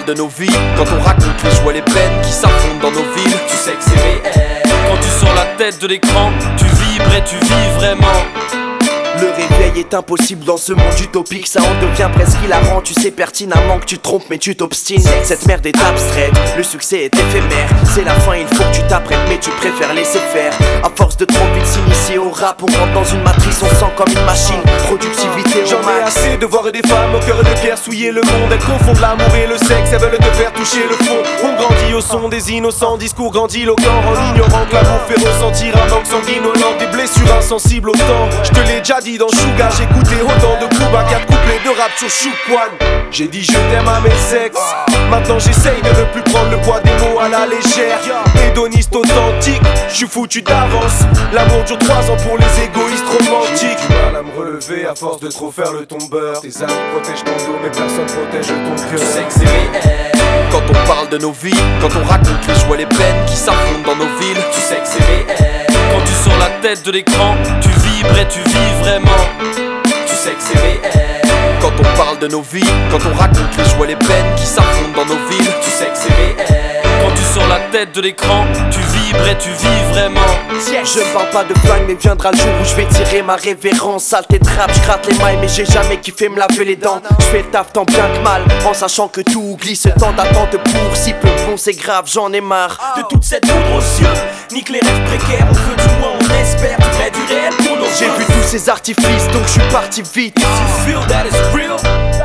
parle de nos vies, quand on raconte les joies et les peines qui s'affrontent dans nos villes, tu sais que c'est réel. Quand tu sors la tête de l'écran, tu vibres et tu vis vraiment. Le réveil est impossible dans ce monde utopique. Ça en devient presque hilarant. Tu sais pertinemment que tu te trompes mais tu t'obstines. Cette merde est abstraite, le succès est éphémère. C'est la fin, il faut que tu t'apprêtes mais tu préfères laisser faire. À force de trop vite s'initier au rap, on rentre dans une matrice, on sent comme une machine. Productivité au J'en ai max. assez de voir des femmes au cœur de pierre souiller le monde. Elles confondent l'amour et le sexe, elles veulent te faire toucher le fond. On grandit au son des innocents discours grandiloquents, en ignorant que l'amour fait ressentir un manque sanguinolent, des blessures insensibles au temps. Je te l'ai déjà dit dans Sugar, j'écoutais autant de coups à 4 couplets de rap sur Choukwan. J'ai dit je t'aime à mes sexes. Maintenant j'essaye de ne plus prendre le poids des mots à la légère. Hédoniste authentique, je suis foutu d'avance. L'amour dure 3 ans pour les égoïstes romantiques. J'ai du mal à me relever à force de trop faire le tombeur. Tes amis protègent ton dos mais personne protège ton cœur. Tu sais que c'est réel. Quand on parle de nos vies, quand on raconte les joies et les peines qui s'affrontent dans nos villes, tu sais que c'est réel. Quand tu sors la tête de l'écran, tu vibres et tu vis vraiment. Tu sais que c'est réel. Quand on parle de nos vies, quand on raconte les joies et les peines qui s'affrontent dans nos villes, tu sais que c'est réel. Quand tu sors la tête de l'écran, tu vibres et tu vis vraiment. Je ne parle pas de flingue mais viendra le jour où je vais tirer ma révérence. Saleté de rap, je gratte les mailles mais j'ai jamais kiffé me laver les dents. Je fais le taf tant bien que mal, en sachant que tout glisse. Tant d'attente pour si peu bon c'est grave, j'en ai marre De toute cette poudre aux yeux, nique les rêves précaires, on veut du moins, on espère, tu mets du réel pour nos J'ai vu tous ces artifices donc je suis parti vite. If you feel that is real,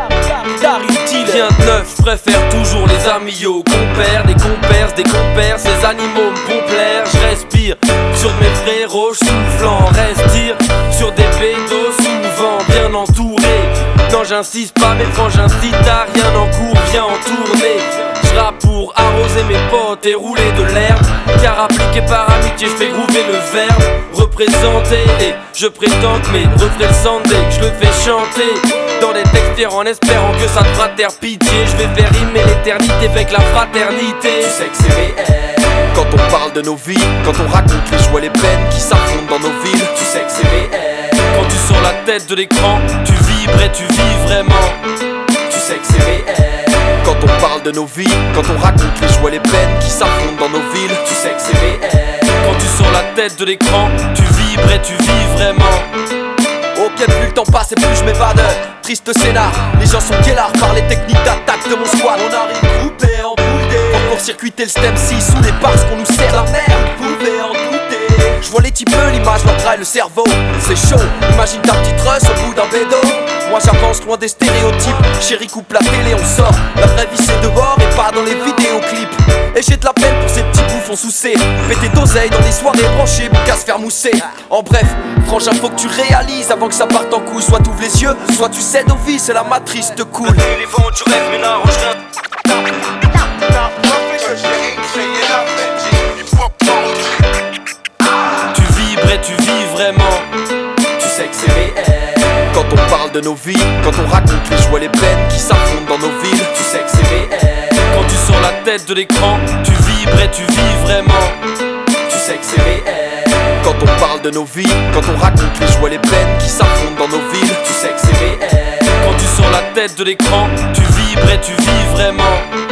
Rien de neuf, je préfère toujours les amis aux compères, des compères, ces animaux me pompent l'air, je respire sur mes frérots, soufflant, respire sur des pédos souvent bien entourés. Non j'insiste pas mais quand j'incite à rien en cours, viens en tournée. Je rappe pour arroser mes potes et rouler de l'herbe, car appliqué par amitié je fais groover le verbe. Représenter et je prétends que mes refrains le sentent dès que je le fais chanter dans des textes en espérant que ça te fera taire pitié. Je vais faire rimer l'éternité avec la fraternité. Tu sais que c'est réel. Quand on parle de nos vies, quand on raconte les joies et les peines qui s'affrontent dans nos villes, tu sais que c'est réel. Quand tu sors la tête de l'écran, tu vibres et tu vis vraiment. Tu sais que c'est réel. Quand on parle de nos vies, quand on raconte les joies et les peines qui s'affrontent dans nos villes, tu sais que c'est réel. Quand tu sors la tête de l'écran, tu vibres et tu vis vraiment. Ok, plus le temps passe et plus je m'évade. Triste scénar, les gens sont guélards par les techniques d'attaque de mon squad. On arrive groupé en boudé, pour circuiter le stem 6 sous les bars qu'on nous sert la merde. Vous pouvez en douter. Je vois les types, l'image leur traille le cerveau. C'est chaud, imagine ta petite russe au bout d'un bédo. Moi j'avance loin des stéréotypes. Chérie coupe la télé, on sort. La vraie vie c'est dehors et pas dans les vidéoclips. Et j'ai de la peine pour ces petits bouffons soucés. Péter d'oseille dans des soirées branchées, mon cas se faire mousser. En bref, frangin faut que tu réalises avant que ça parte en couille. Soit t'ouvres les yeux, soit tu cèdes aux vies, c'est la matrice te coule. les vents tu rêves mais n'arrange rien. Tu vibres et tu vis vraiment. Tu sais que c'est réel. Quand on parle de nos vies, quand on raconte les joies et les peines qui s'affrontent dans nos villes, tu sais que c'est réel. Quand tu sors la tête de l'écran, tu vibres et tu vis vraiment. Tu sais que c'est réel. Quand on parle de nos vies, quand on raconte les joies et les peines qui s'affrontent dans nos villes, tu sais que c'est réel. Quand tu sors la tête de l'écran, tu vibres et tu vis vraiment.